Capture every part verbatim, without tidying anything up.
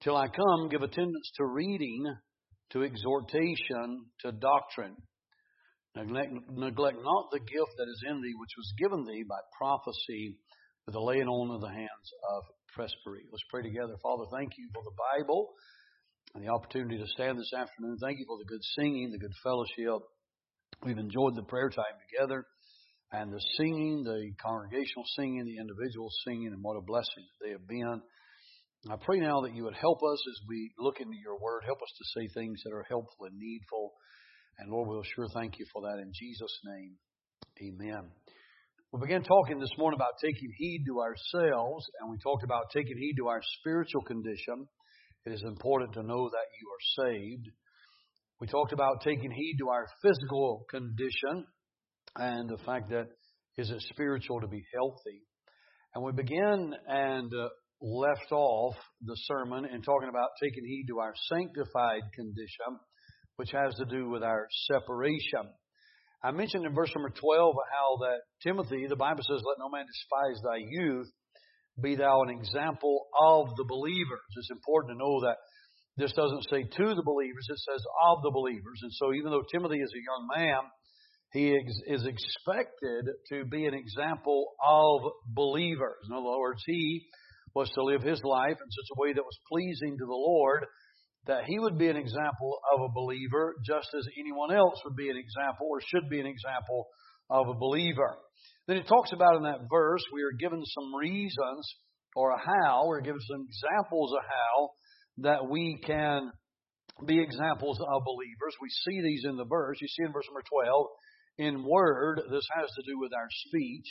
Till I come, give attendance to reading, to exhortation, to doctrine. Neglect, neglect not the gift that is in thee, which was given thee by prophecy with the laying on of the hands of presbytery. Let's pray together. Father, thank you for the Bible and the opportunity to stand this afternoon. Thank you for the good singing, the good fellowship. We've enjoyed the prayer time together and the singing, the congregational singing, the individual singing, and what a blessing they have been. I pray now that you would help us as we look into your word. Help us to say things that are helpful and needful. And Lord, we'll sure thank you for that in Jesus' name. Amen. We began talking this morning about taking heed to ourselves, and we talked about taking heed to our spiritual condition. It is important to know that you are saved. We talked about taking heed to our physical condition and the fact that is it spiritual to be healthy. And we began and uh, left off the sermon in talking about taking heed to our sanctified condition, which has to do with our separation. I mentioned in verse number twelve how that Timothy, the Bible says, let no man despise thy youth, be thou an example of the believers. It's important to know that this doesn't say to the believers, it says of the believers. And so even though Timothy is a young man, he is expected to be an example of believers. In other words, he was to live his life in such a way that was pleasing to the Lord, that he would be an example of a believer just as anyone else would be an example or should be an example of a believer. Then it talks about in that verse, we are given some reasons or a how, we're given some examples of how that we can be examples of believers. We see these in the verse. You see in verse number twelve, in word, this has to do with our speech.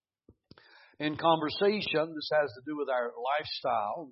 In conversation, this has to do with our lifestyle.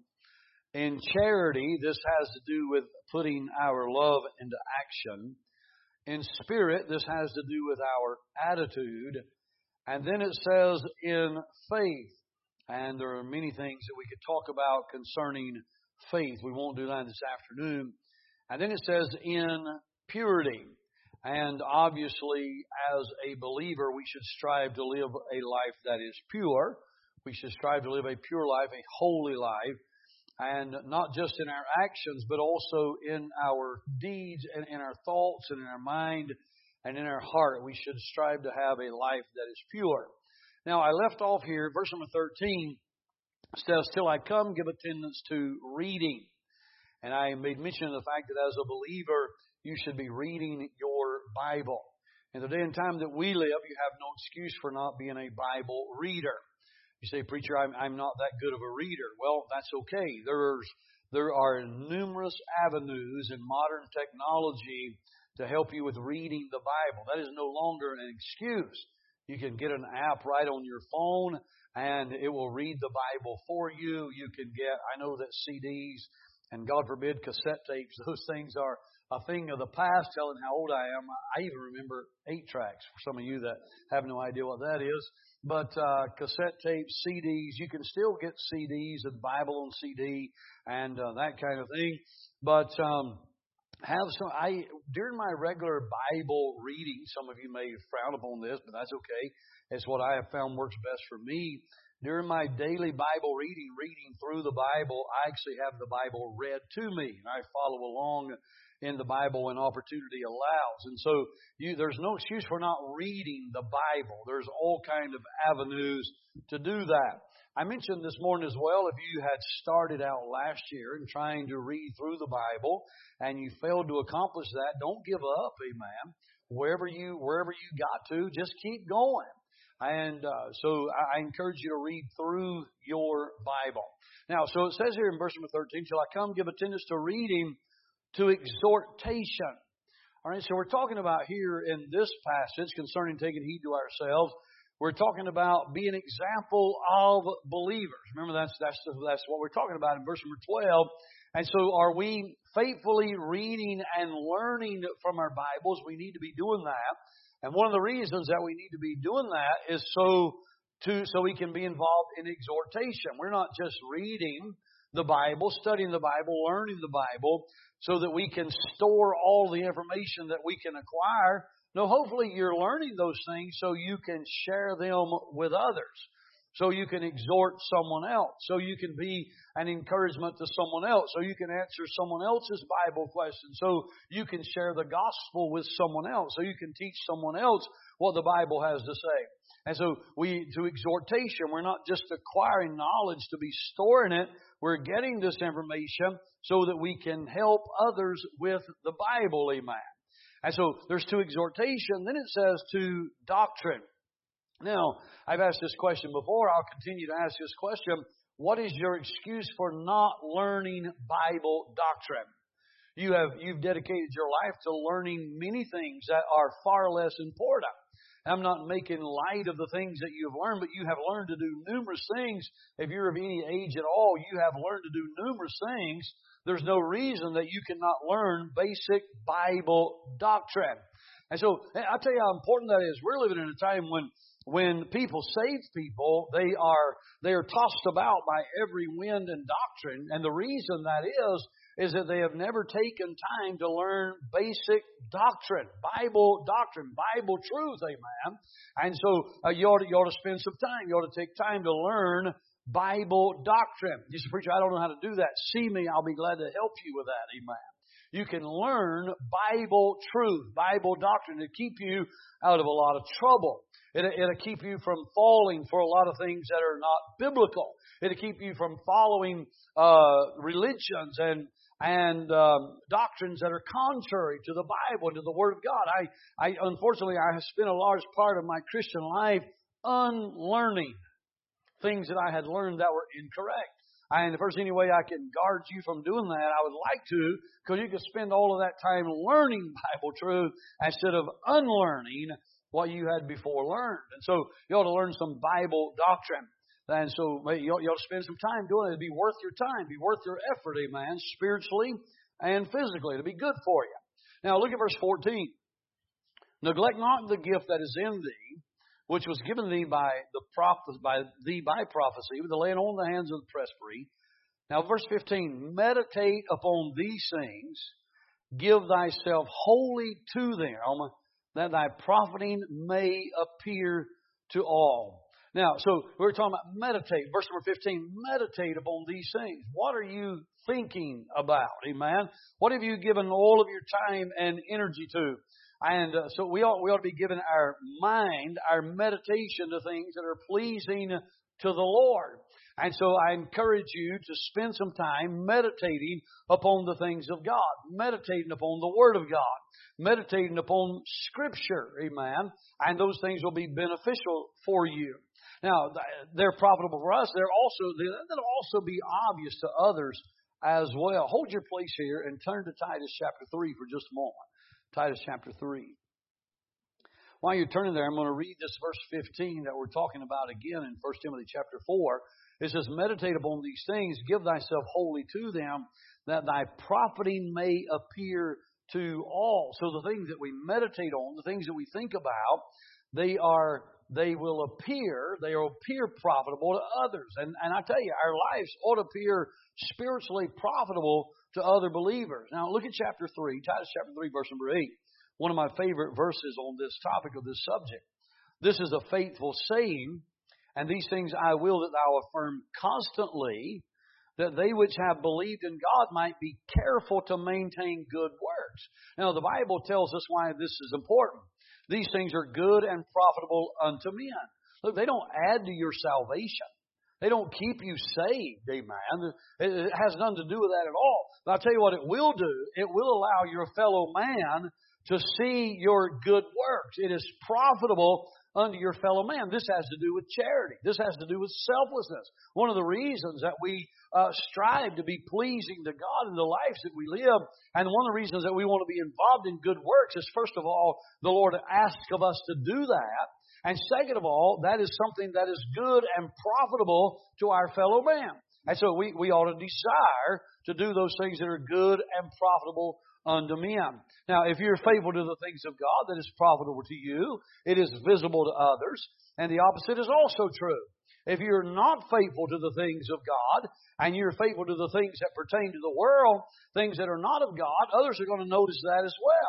In charity, this has to do with putting our love into action. In spirit, this has to do with our attitude. And then it says in faith. And there are many things that we could talk about concerning faith. We won't do that this afternoon. And then it says in purity. And obviously, as a believer, we should strive to live a life that is pure. We should strive to live a pure life, a holy life. And not just in our actions, but also in our deeds and in our thoughts and in our mind and in our heart. We should strive to have a life that is pure. Now, I left off here, verse number thirteen says, till I come, give attendance to reading. And I made mention of the fact that as a believer, you should be reading your Bible. In the day and time that we live, you have no excuse for not being a Bible reader. You say, preacher, I'm, I'm not that good of a reader. Well, that's okay. There's, there are numerous avenues in modern technology to help you with reading the Bible. That is no longer an excuse. You can get an app right on your phone and it will read the Bible for you. You can get, I know that C Ds and God forbid cassette tapes, those things are a thing of the past, telling how old I am. I even remember eight tracks for some of you that have no idea what that is. But uh, cassette tapes, C Ds, you can still get C Ds and Bible on C D and uh, that kind of thing. But um, have some. I during my regular Bible reading, some of you may frown upon this, but that's okay. It's what I have found works best for me. During my daily Bible reading, reading through the Bible, I actually have the Bible read to me. And I follow along in the Bible when opportunity allows. And so you, there's no excuse for not reading the Bible. There's all kinds of avenues to do that. I mentioned this morning as well, if you had started out last year in trying to read through the Bible and you failed to accomplish that, don't give up, amen. Wherever you, wherever you got to, just keep going. And uh, so I encourage you to read through your Bible. Now, so it says here in verse number thirteen, till I come, give attendance to reading, to exhortation. All right, so we're talking about here in this passage concerning taking heed to ourselves. We're talking about being an example of believers. Remember, that's that's that's what we're talking about in verse number twelve. And so are we faithfully reading and learning from our Bibles? We need to be doing that. And one of the reasons that we need to be doing that is so to so we can be involved in exhortation. We're not just reading the Bible, studying the Bible, learning the Bible, so that we can store all the information that we can acquire. No, hopefully you're learning those things so you can share them with others. so you can exhort someone else, so you can be an encouragement to someone else, so you can answer someone else's Bible questions, so you can share the gospel with someone else, so you can teach someone else what the Bible has to say. And so we, to exhortation, we're not just acquiring knowledge to be storing it. We're getting this information so that we can help others with the Bible. Amen. And so there's to exhortation. Then it says to doctrine. Now, I've asked this question before. I'll continue to ask this question. What is your excuse for not learning Bible doctrine? You have, you've dedicated your life to learning many things that are far less important. I'm not making light of the things that you have learned, but you have learned to do numerous things. If you're of any age at all, you have learned to do numerous things. There's no reason that you cannot learn basic Bible doctrine. And so, I'll tell you how important that is. We're living in a time when when people, saved people, they are they are tossed about by every wind and doctrine. And the reason that is, is that they have never taken time to learn basic doctrine, Bible doctrine, Bible truth, amen. And so uh, you, ought to, you ought to spend some time. You ought to take time to learn Bible doctrine. You say, preacher, I don't know how to do that. See me, I'll be glad to help you with that, amen. You can learn Bible truth, Bible doctrine to keep you out of a lot of trouble. It'll, it'll keep you from falling for a lot of things that are not biblical. It'll keep you from following uh, religions and and um, doctrines that are contrary to the Bible and to the Word of God. I, I unfortunately, I have spent a large part of my Christian life unlearning things that I had learned that were incorrect. And if there's any way I can guard you from doing that, I would like to, because you could spend all of that time learning Bible truth instead of unlearning what you had before learned. And so you ought to learn some Bible doctrine. And so you ought, you ought to spend some time doing it. It'd be worth your time, be worth your effort, amen, spiritually and physically. It'll be good for you. Now look at verse fourteen. Neglect not the gift that is in thee, which was given thee by the prophet, by thee by prophecy, with the laying on the hands of the presbytery. Now verse fifteen, meditate upon these things, give thyself wholly to them, that thy profiting may appear to all. Now, so we're talking about meditate. Verse number fifteen, meditate upon these things. What are you thinking about? Amen. What have you given all of your time and energy to? And uh, so we ought, we ought to be giving our mind, our meditation to things that are pleasing to the Lord. And so I encourage you to spend some time meditating upon the things of God, meditating upon the Word of God, meditating upon Scripture, amen. And those things will be beneficial for you. Now, they're profitable for us. They're also, they'll also be obvious to others as well. Hold your place here and turn to Titus chapter three for just a moment. Titus chapter three. While you're turning there, I'm going to read this verse fifteen that we're talking about again in First Timothy chapter four. It says, meditate upon these things, give thyself wholly to them, that thy profiting may appear to all. So the things that we meditate on, the things that we think about, they are they will appear, they will appear profitable to others. And, and I tell you, our lives ought to appear spiritually profitable to other believers. Now look at chapter three, Titus chapter three, verse number eight. One of my favorite verses on this topic of this subject. This is a faithful saying, and these things I will that thou affirm constantly, that they which have believed in God might be careful to maintain good works. Now the Bible tells us why this is important. These things are good and profitable unto men. Look, they don't add to your salvation. They don't keep you saved, amen. It has nothing to do with that at all. But I'll tell you what it will do. It will allow your fellow man to see your good works. It is profitable unto your fellow man. This has to do with charity. This has to do with selflessness. One of the reasons that we uh, strive to be pleasing to God in the lives that we live, and one of the reasons that we want to be involved in good works is, first of all, the Lord asks of us to do that. And second of all, that is something that is good and profitable to our fellow man. And so we, we ought to desire to do those things that are good and profitable unto men. Now, if you're faithful to the things of God, that is profitable to you. It is visible to others. And the opposite is also true. If you're not faithful to the things of God, and you're faithful to the things that pertain to the world, things that are not of God, others are going to notice that as well.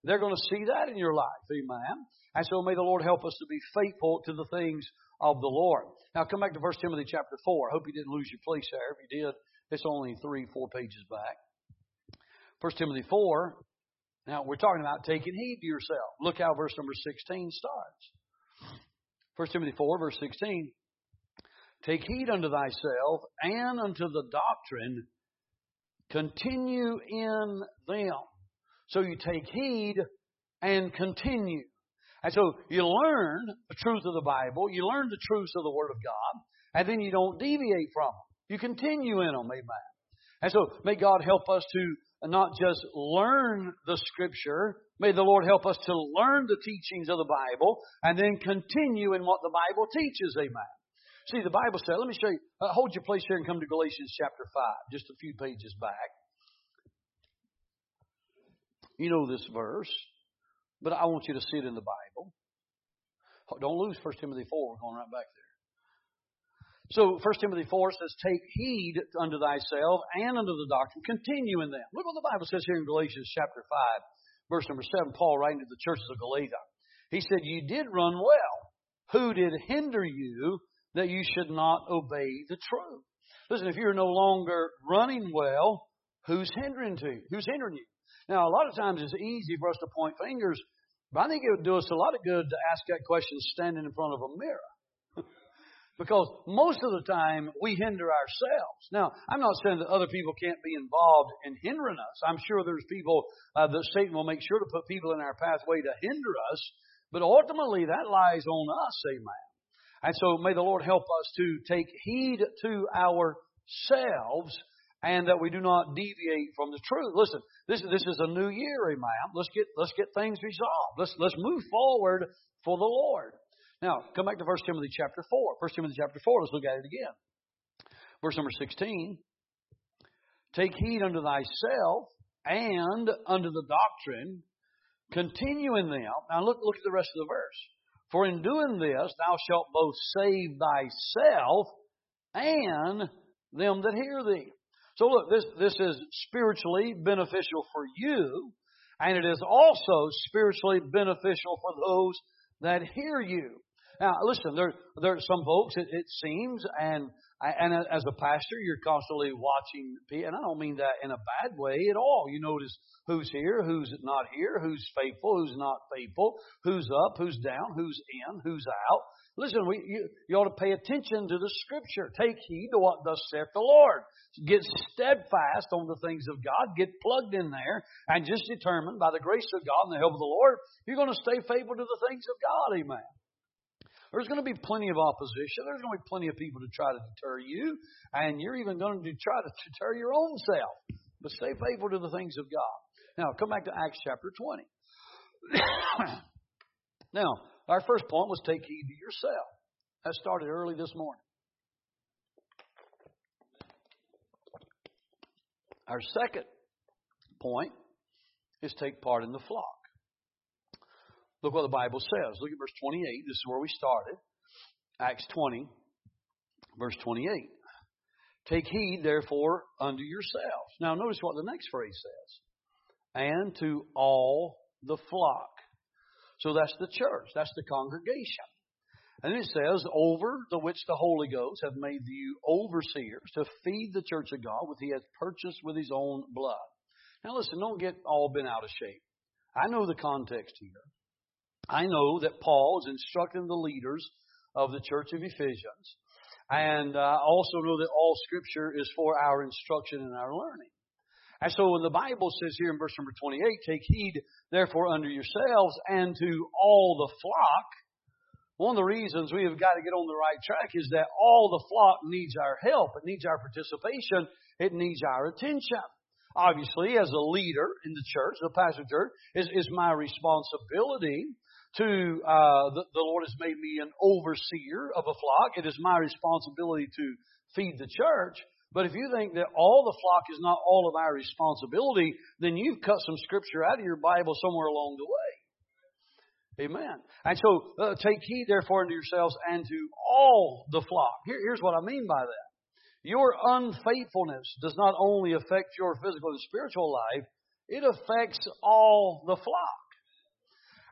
they're going to see that in your life. Amen. And so may the Lord help us to be faithful to the things of the Lord. Now come back to First Timothy chapter four. I hope you didn't lose your place there. If you did, it's only three, four pages back. First Timothy four. Now we're talking about taking heed to yourself. Look how verse number sixteen starts. First Timothy four, verse sixteen. Take heed unto thyself and unto the doctrine. Continue in them. So you take heed and continue. And so you learn the truth of the Bible. You learn the truths of the Word of God. And then you don't deviate from them. You continue in them. Amen. And so may God help us to not just learn the Scripture. May the Lord help us to learn the teachings of the Bible and then continue in what the Bible teaches. Amen. See, the Bible said, let me show you. Uh, hold your place here and come to Galatians chapter five, just a few pages back. You know this verse, but I want you to see it in the Bible. Don't lose First Timothy four. We're going right back there. So First Timothy four says, take heed unto thyself and unto the doctrine. Continue in them. Look what the Bible says here in Galatians chapter five, verse number seven. Paul writing to the churches of Galatia. He said, you did run well. Who did hinder you that you should not obey the truth? Listen, if you're no longer running well, who's hindering to you? Who's hindering you? Now, a lot of times it's easy for us to point fingers, but I think it would do us a lot of good to ask that question standing in front of a mirror. Because most of the time we hinder ourselves. Now, I'm not saying that other people can't be involved in hindering us. I'm sure there's people uh, that Satan will make sure to put people in our pathway to hinder us. But ultimately that lies on us, amen. And so may the Lord help us to take heed to ourselves and that we do not deviate from the truth. Listen, this, this is a new year, amen. Let's get, let's get things resolved. Let's, let's move forward for the Lord. Now, come back to First Timothy chapter four. First Timothy chapter four, let's look at it again. Verse number sixteen. Take heed unto thyself and unto the doctrine. Continue in them. Now look, look at the rest of the verse. For in doing this, thou shalt both save thyself and them that hear thee. So look, this, this is spiritually beneficial for you, and it is also spiritually beneficial for those that hear you. Now, listen, there, there are some folks, it, it seems, and and as a pastor, you're constantly watching, and I don't mean that in a bad way at all. You notice who's here, who's not here, who's faithful, who's not faithful, who's up, who's down, who's in, who's out. Listen, we, you, you ought to pay attention to the Scripture. Take heed to what thus saith the Lord. Get steadfast on the things of God. Get plugged in there and just determine by the grace of God and the help of the Lord, you're going to stay faithful to the things of God. Amen. There's going to be plenty of opposition. There's going to be plenty of people to try to deter you. And you're even going to try to deter your own self. But stay faithful to the things of God. Now, come back to Acts chapter twenty. Now, our first point was take heed to yourself. That started early this morning. Our second point is take part in the flock. Look what the Bible says. Look at verse twenty-eight. This is where we started. Acts twenty, verse twenty-eight. Take heed, therefore, unto yourselves. Now, notice what the next phrase says. And to all the flock. So that's the church. That's the congregation. And it says, over the which the Holy Ghost hath made you overseers to feed the church of God, which he hath purchased with his own blood. Now listen, don't get all bent out of shape. I know the context here. I know that Paul is instructing the leaders of the church of Ephesians. And I uh, also know that all Scripture is for our instruction and our learning. And so when the Bible says here in verse number twenty-eight, take heed therefore unto yourselves and to all the flock, one of the reasons we have got to get on the right track is that all the flock needs our help. It needs our participation. It needs our attention. Obviously, as a leader in the church, the pastor church, is, is my responsibility to, uh, the, the Lord has made me an overseer of a flock. It is my responsibility to feed the church. But if you think that all the flock is not all of our responsibility, then you've cut some Scripture out of your Bible somewhere along the way. Amen. And so, uh, take heed therefore unto yourselves and to all the flock. Here, here's what I mean by that. Your unfaithfulness does not only affect your physical and spiritual life, it affects all the flock.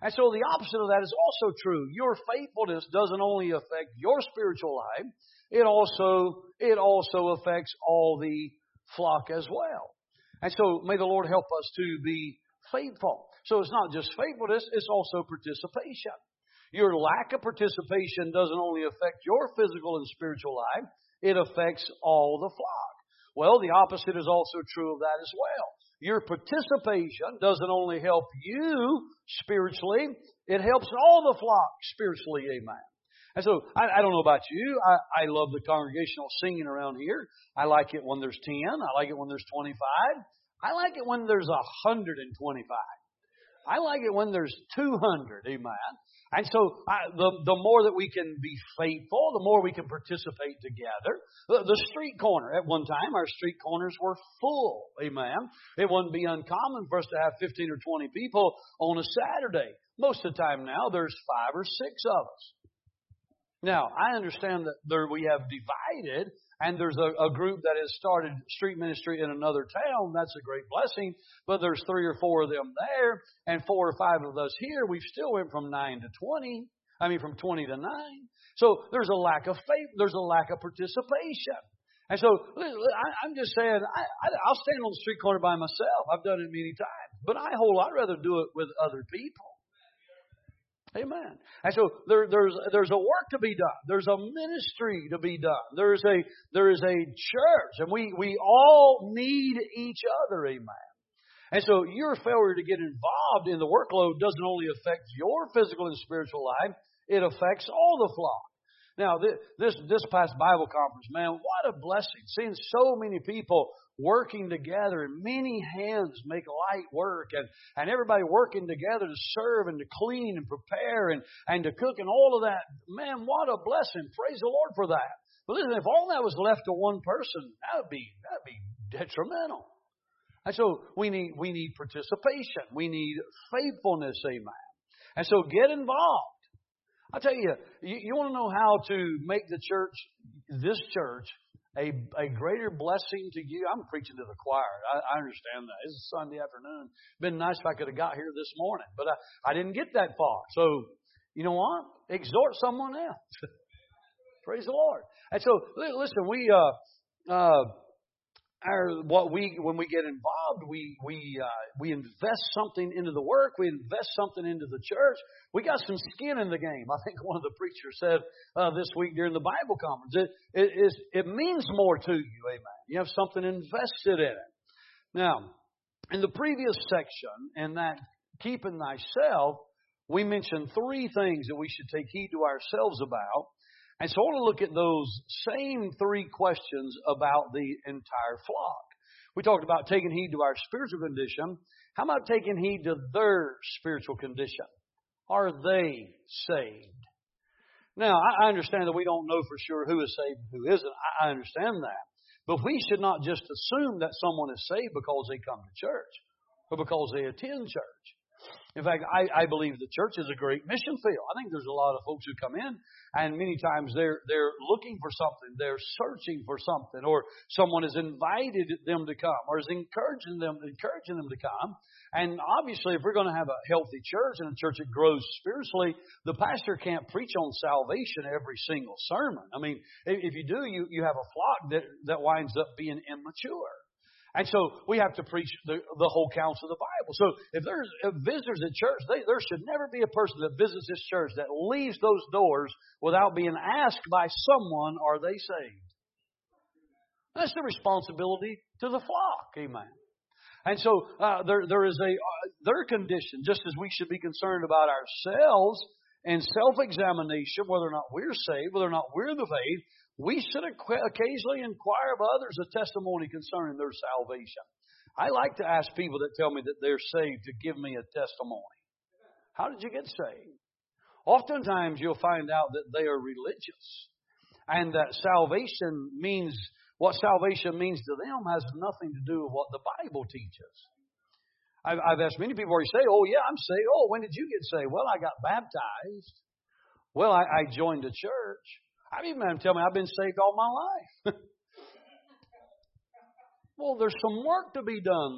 And so the opposite of that is also true. Your faithfulness doesn't only affect your spiritual life, it also, it also affects all the flock as well. And so may the Lord help us to be faithful. So it's not just faithfulness, it's also participation. Your lack of participation doesn't only affect your physical and spiritual life, it affects all the flock. Well, the opposite is also true of that as well. Your participation doesn't only help you spiritually, it helps all the flock spiritually. Amen. And so, I, I don't know about you, I, I love the congregational singing around here. I like it when there's ten, I like it when there's twenty-five, I like it when there's one hundred twenty-five. I like it when there's two hundred. Amen. And so I, the, the more that we can be faithful, the more we can participate together. The, the street corner, at one time, our street corners were full. Amen. It wouldn't be uncommon for us to have fifteen or twenty people on a Saturday. Most of the time now, there's five or six of us. Now, I understand that there we have divided, and there's a, a group that has started street ministry in another town. That's a great blessing. But there's three or four of them there, and four or five of us here. We've still went from nine to twenty. I mean, from twenty to nine. So there's a lack of faith. There's a lack of participation. And so I, I'm just saying, I, I, I'll stand on the street corner by myself. I've done it many times. But I hold, I'd rather do it with other people. Amen. And so there, there's there's a work to be done. There's a ministry to be done. There's a there is a church, and we we all need each other. Amen. And so your failure to get involved in the workload doesn't only affect your physical and spiritual life; it affects all the flock. Now, this this past Bible conference, man, what a blessing! Seeing so many people working together, and many hands make light work, and, and everybody working together to serve and to clean and prepare and, and to cook and all of that. Man, what a blessing. Praise the Lord for that. But listen, if all that was left to one person, that would be that would be detrimental. And so we need we need participation. We need faithfulness, amen. And so get involved. I'll tell you, you, you want to know how to make the church, this church, A, a greater blessing to you. I'm preaching to the choir. I, I understand that. It's a Sunday afternoon. It'd been nice if I could have got here this morning, but I, I didn't get that far. So, you know what? Exhort someone else. Praise the Lord. And so, listen, we, uh, uh, our, what we, when we get involved, we, we, uh, we invest something into the work. We invest something into the church. We got some skin in the game. I think one of the preachers said uh, this week during the Bible conference, it, it, is, it means more to you, amen. You have something invested in it. Now, in the previous section, in that keeping thyself, we mentioned three things that we should take heed to ourselves about. And so I want to look at those same three questions about the entire flock. We talked about taking heed to our spiritual condition. How about taking heed to their spiritual condition? Are they saved? Now, I understand that we don't know for sure who is saved and who isn't. I understand that. But we should not just assume that someone is saved because they come to church or because they attend church. In fact, I, I believe the church is a great mission field. I think there's a lot of folks who come in, and many times they're they're looking for something, they're searching for something, or someone has invited them to come, or is encouraging them encouraging them to come. And obviously, if we're going to have a healthy church and a church that grows spiritually, the pastor can't preach on salvation every single sermon. I mean, if you do, you you have a flock that that winds up being immature. And so we have to preach the, the whole counsel of the Bible. So if there's visitors at church, they, there should never be a person that visits this church that leaves those doors without being asked by someone, are they saved? That's the responsibility to the flock. Amen. And so uh, there there is a uh, their condition, just as we should be concerned about ourselves and self-examination, whether or not we're saved, whether or not we're in the faith. We should occasionally inquire of others a testimony concerning their salvation. I like to ask people that tell me that they're saved to give me a testimony. How did you get saved? Oftentimes you'll find out that they are religious, and that salvation means, what salvation means to them has nothing to do with what the Bible teaches. I've, I've asked many people where you say, oh yeah, I'm saved. Oh, when did you get saved? Well, I got baptized. Well, I, I joined a church. I've even had them tell me I've been saved all my life. Well, there's some work to be done there.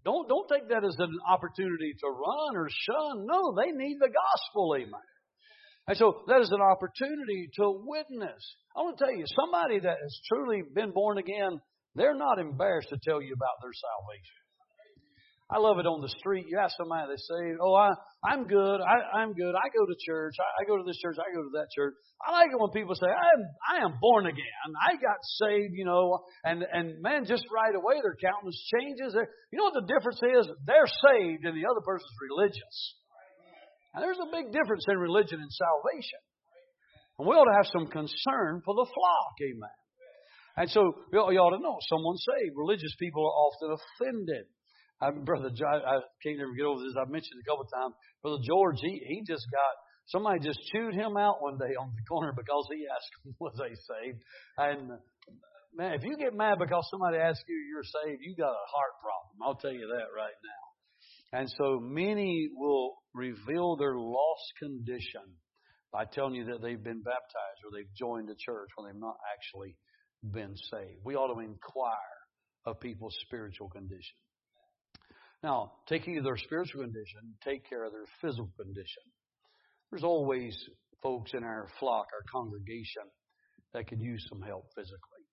Don't, don't take that as an opportunity to run or shun. No, they need the gospel, amen. And so that is an opportunity to witness. I want to tell you, somebody that has truly been born again, they're not embarrassed to tell you about their salvation. I love it on the street. You ask somebody, they say, oh, I, I'm good. I, I'm good. I go to church. I, I go to this church. I go to that church. I like it when people say, I am, I am born again. I got saved, you know, and, and man, just right away their countenance changes. They're, you know what the difference is? They're saved and the other person's religious. And there's a big difference in religion and salvation. And we ought to have some concern for the flock, amen. And so you ought to know, someone saved. Religious people are often offended. I, Brother, I can't never get over this. I've mentioned it a couple of times. Brother George, he, he just got, somebody just chewed him out one day on the corner because he asked them, was they saved? And man, if you get mad because somebody asks you you're saved, you got a heart problem. I'll tell you that right now. And so many will reveal their lost condition by telling you that they've been baptized or they've joined a church when they've not actually been saved. We ought to inquire of people's spiritual condition. Now, taking of their spiritual condition, take care of their physical condition. There's always folks in our flock, our congregation, that could use some help physically.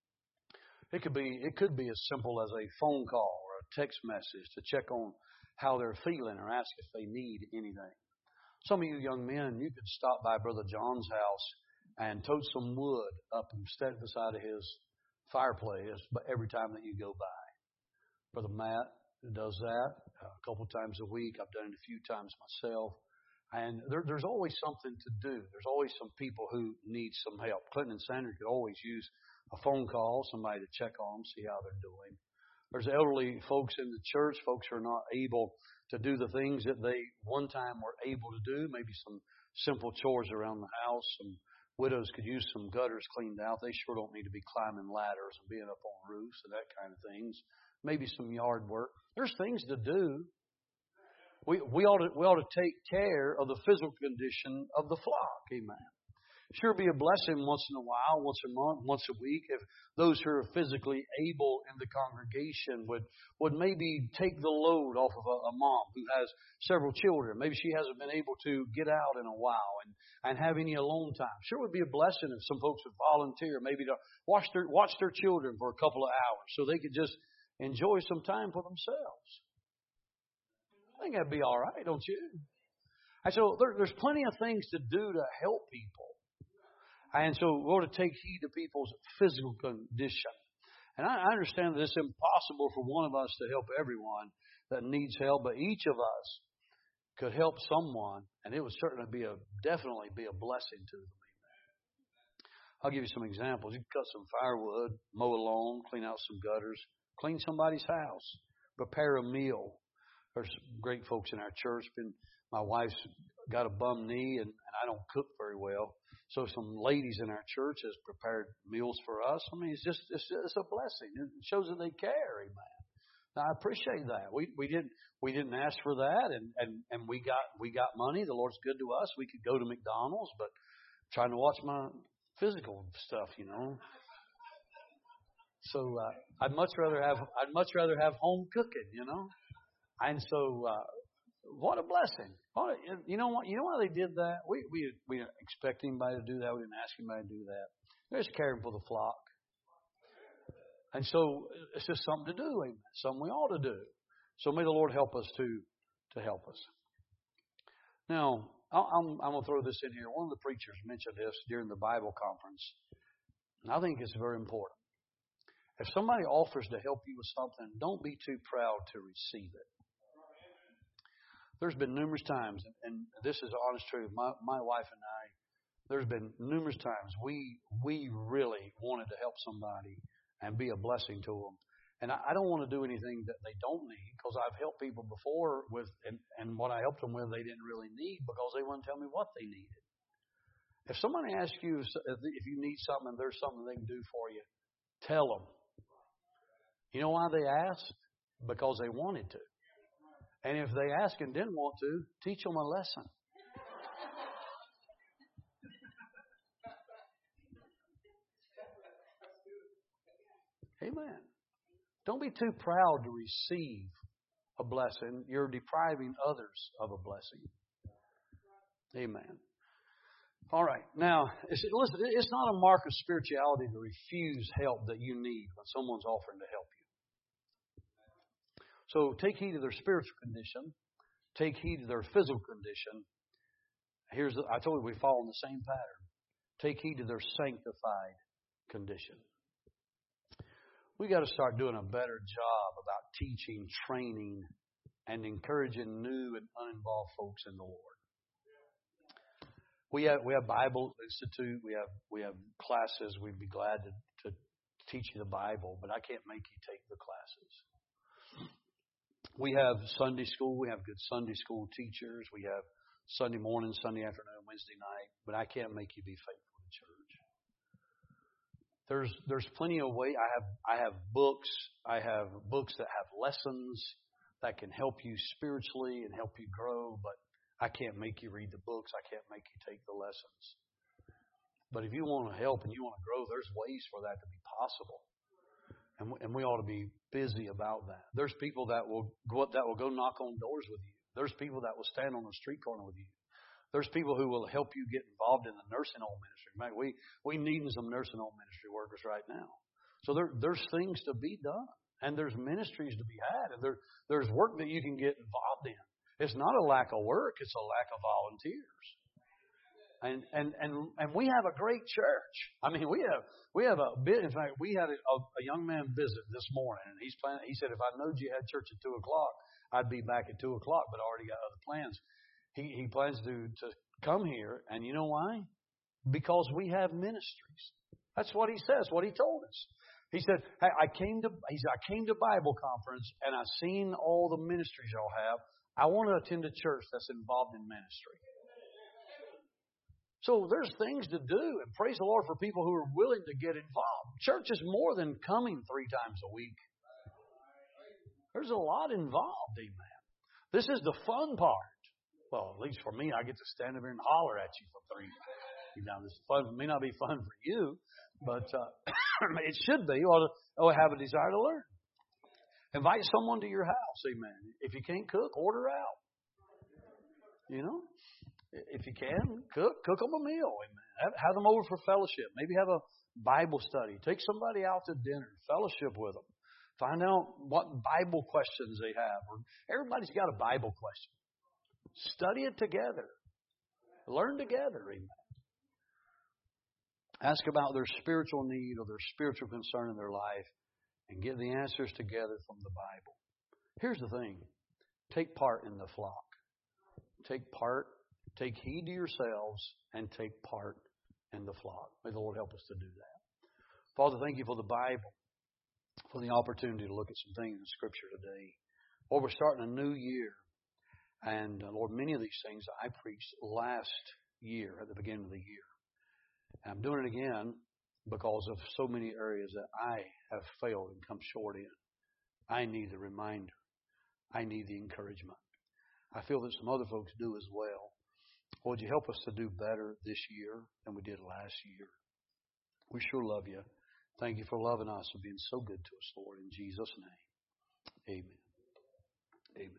It could be it could be as simple as a phone call or a text message to check on how they're feeling or ask if they need anything. Some of you young men, you could stop by Brother John's house and tote some wood up and stand beside of his fireplace every time that you go by. Brother Matt does that a couple times a week. I've done it a few times myself. And there, there's always something to do. There's always some people who need some help. Clinton and Sandra could always use a phone call, somebody to check on them, see how they're doing. There's elderly folks in the church, folks who are not able to do the things that they one time were able to do, maybe some simple chores around the house. Some widows could use some gutters cleaned out. They sure don't need to be climbing ladders and being up on roofs and that kind of things. Maybe some yard work. There's things to do. We we ought to we ought to take care of the physical condition of the flock. Amen. Sure, be a blessing once in a while, once a month, once a week, if those who are physically able in the congregation would would maybe take the load off of a, a mom who has several children. Maybe she hasn't been able to get out in a while and, and have any alone time. Sure, would be a blessing if some folks would volunteer, maybe to watch their watch their children for a couple of hours, so they could just enjoy some time for themselves. I think that'd be all right, don't you? And so there, there's plenty of things to do to help people. And so we ought to take heed to people's physical condition. And I, I understand that it's impossible for one of us to help everyone that needs help, but each of us could help someone, and it would certainly be a definitely be a blessing to them. I'll give you some examples. You can cut some firewood, mow a lawn, clean out some gutters, clean somebody's house, prepare a meal. There's great folks in our church. Been, my wife's got a bum knee, and, and I don't cook very well. So some ladies in our church has prepared meals for us. I mean, it's just it's, it's a blessing. It shows that they care, amen. Now, I appreciate that. We we didn't we didn't ask for that, and, and, and we got we got money. The Lord's good to us. We could go to McDonald's, but I'm trying to watch my physical stuff, you know. So uh, I'd much rather have I'd much rather have home cooking, you know. And so, uh, what a blessing! What a, you know what? You know why they did that? We we we didn't expect anybody to do that. We didn't ask anybody to do that. They're just caring for the flock. And so it's just something to do, amen. Something we ought to do. So may the Lord help us to to help us. Now, I'm I'm going to throw this in here. One of the preachers mentioned this during the Bible conference, and I think it's very important. If somebody offers to help you with something, don't be too proud to receive it. There's been numerous times, and this is honest truth, my, my wife and I, there's been numerous times we we really wanted to help somebody and be a blessing to them. And I, I don't want to do anything that they don't need, because I've helped people before with, and, and what I helped them with they didn't really need because they wouldn't tell me what they needed. If somebody asks you if you need something and there's something they can do for you, tell them. You know why they asked? Because they wanted to. And if they asked and didn't want to, teach them a lesson. Amen. Don't be too proud to receive a blessing, you're depriving others of a blessing. Amen. All right. Now, it's, listen, it's not a mark of spirituality to refuse help that you need when someone's offering to help you. So take heed of their spiritual condition. Take heed of their physical condition. Here's the, I told you we follow in the same pattern. Take heed to their sanctified condition. We got to start doing a better job about teaching, training, and encouraging new and uninvolved folks in the Lord. We have we have Bible Institute. We have we have classes. We'd be glad to, to teach you the Bible, but I can't make you take the classes. We have Sunday school. We have good Sunday school teachers. We have Sunday morning, Sunday afternoon, Wednesday night. But I can't make you be faithful to church. There's there's plenty of way. I have I have books. I have books that have lessons that can help you spiritually and help you grow. But I can't make you read the books. I can't make you take the lessons. But if you want to help and you want to grow, there's ways for that to be possible. And we, and we ought to be busy about that. There's people that will go up, that will go knock on doors with you. There's people that will stand on the street corner with you. There's people who will help you get involved in the nursing home ministry. Man, we we need some nursing home ministry workers right now. So there there's things to be done, and there's ministries to be had, and there there's work that you can get involved in. It's not a lack of work; it's a lack of volunteers. And and and and we have a great church. I mean, we have we have a bit. In fact, we had a, a young man visit this morning, and he's planning. He said, "If I knowed you had church at two o'clock, I'd be back at two o'clock." But I already got other plans. He he plans to to come here, and you know why? Because we have ministries. That's what he says. What he told us. He said, "Hey, I came to he said I came to Bible conference, and I seen all the ministries y'all have. I want to attend a church that's involved in ministry." So there's things to do, and praise the Lord for people who are willing to get involved. Church is more than coming three times a week. There's a lot involved, amen. This is the fun part. Well, at least for me, I get to stand up here and holler at you for three. You know, this fun may not be fun for you, but uh, it should be. You ought to, ought to have a desire to learn. Invite someone to your house, amen. If you can't cook, order out. You know? If you can, cook, cook them a meal. Amen. Have, have them over for fellowship. Maybe have a Bible study. Take somebody out to dinner. Fellowship with them. Find out what Bible questions they have. Or everybody's got a Bible question. Study it together. Learn together. Amen. Ask about their spiritual need or their spiritual concern in their life and get the answers together from the Bible. Here's the thing. Take part in the flock. Take part. Take heed to yourselves and take part in the flock. May the Lord help us to do that. Father, thank you for the Bible, for the opportunity to look at some things in Scripture today. Lord, we're starting a new year. And, uh, Lord, many of these things I preached last year, at the beginning of the year. And I'm doing it again because of so many areas that I have failed and come short in. I need the reminder. I need the encouragement. I feel that some other folks do as well. Lord, would you help us to do better this year than we did last year? We sure love you. Thank you for loving us and being so good to us, Lord. In Jesus' name, amen. Amen.